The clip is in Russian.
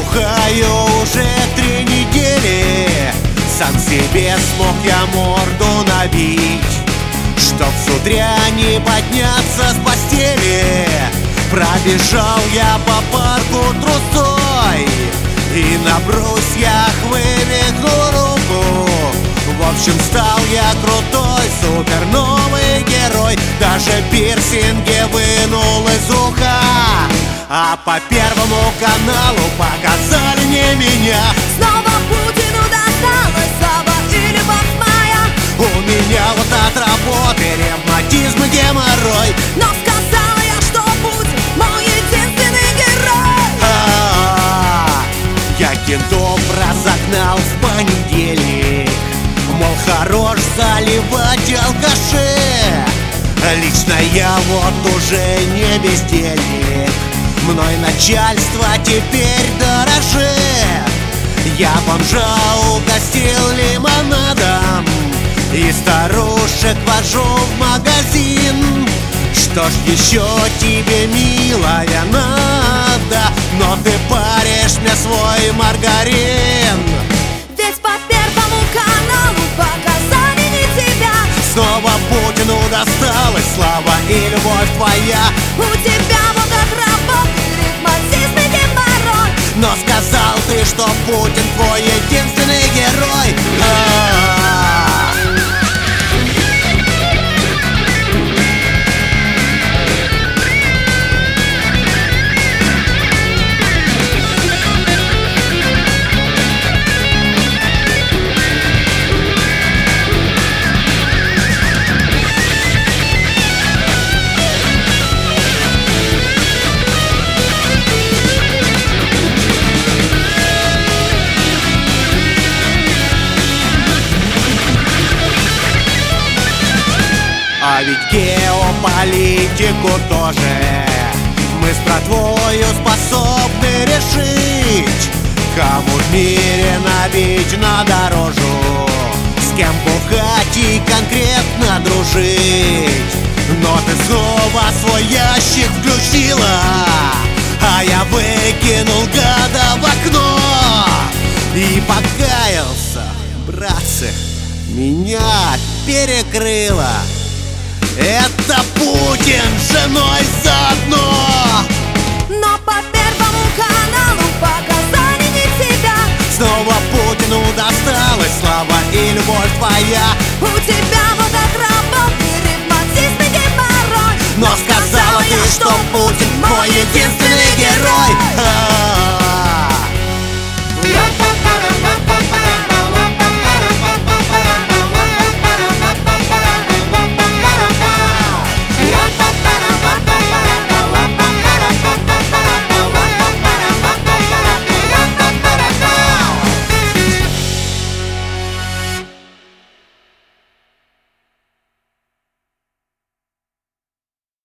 бухаю уже 3 недели. Сам себе смог я морду набить, чтоб с утра не подняться с постели. Пробежал я по парку трусой и на брусьях вывихнул руку. В общем, стал я крутой, супер новый герой. Даже пирсинги вынул из уха, а по Первому каналу показали не меня. Снова Путину досталась слава и любовь моя. У меня вот от работы ревматизм и геморрой. Но сказала я, что Путин мой единственный герой. Я кентов разогнал в понедельник, мол, хорош заливать алкаши. Лично я вот уже не бездельник, мной начальство теперь дорожит. Я бомжа угостил лимонадом и старушек вожу в магазин. Что ж еще тебе, милая, надо? Но ты паришь мне свой маргарин. Ведь по Первому каналу показали не тебя. Снова Путину досталась слава и любовь твоя. У тебя вот от работы ревматизм и геморрой. Но сказал ты, что Путин твой единственный герой. А ведь геополитику тоже мы с братвою способны решить. Кому в мире набить на дорожу, с кем бухать и конкретно дружить. Но ты снова свой ящик включила, а я выкинул гада в окно и покаялся, братцы, меня перекрыло. Это Путин с женой заодно. Но по Первому каналу показали не тебя. Снова Путину досталась слава и любовь твоя. У тебя вот от работы ревматизм и геморрой. Но сказала ты, что Путин мой единственный герой.